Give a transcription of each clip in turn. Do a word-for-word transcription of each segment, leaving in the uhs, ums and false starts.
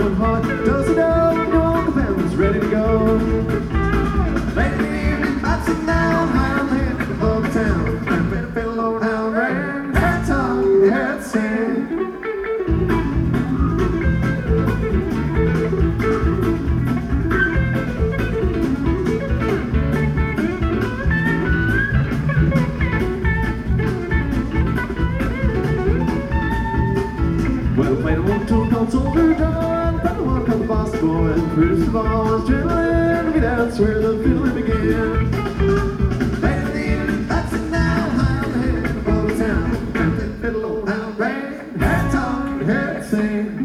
on hot. Does it up? No, Uncle Ben's ready to go. Late in the evening, I'm sitting down, high on the hill above the town. I'm in a fiddle old hound ran, head talk, head sing. Well, played a one tune called Soldier John, played one called the Boss Boy, and first of all was Adrenaline, that's where the fiddling began. Played in the evening, that's it now, high on the hill above the town, and the fiddle old hound ran, head talk, head sing.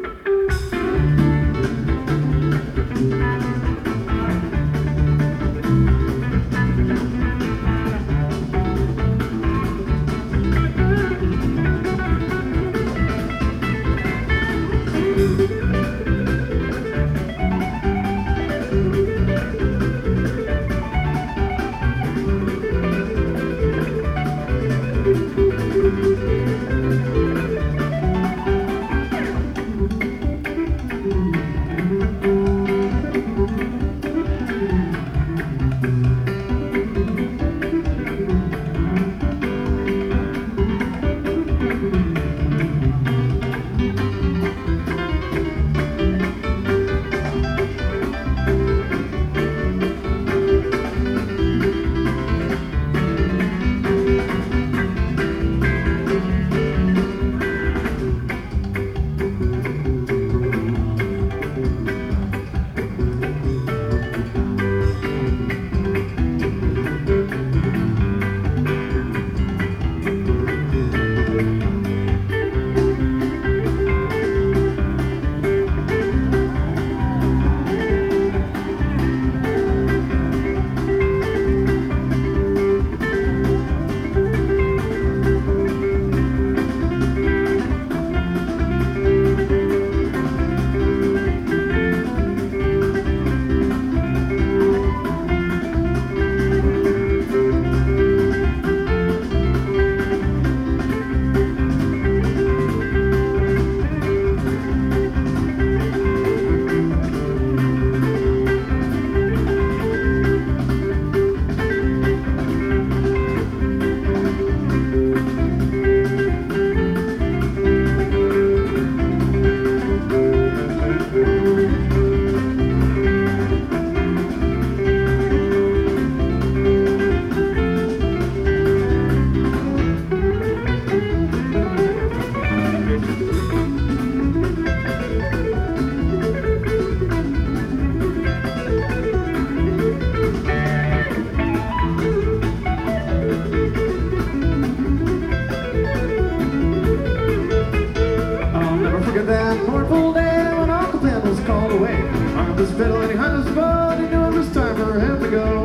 That mournful day when Uncle Ben was called away. Hung up his fiddle and he hung his bow. He knew it was time for him to go.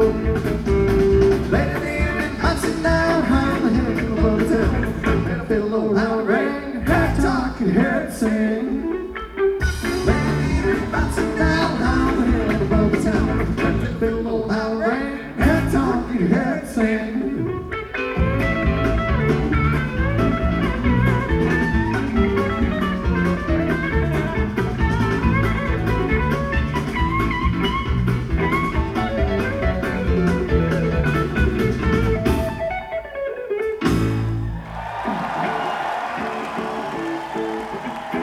Late in the evening, I'm sitting down high on the hill above the town. And a fiddle old hound rang, head talk and head sing.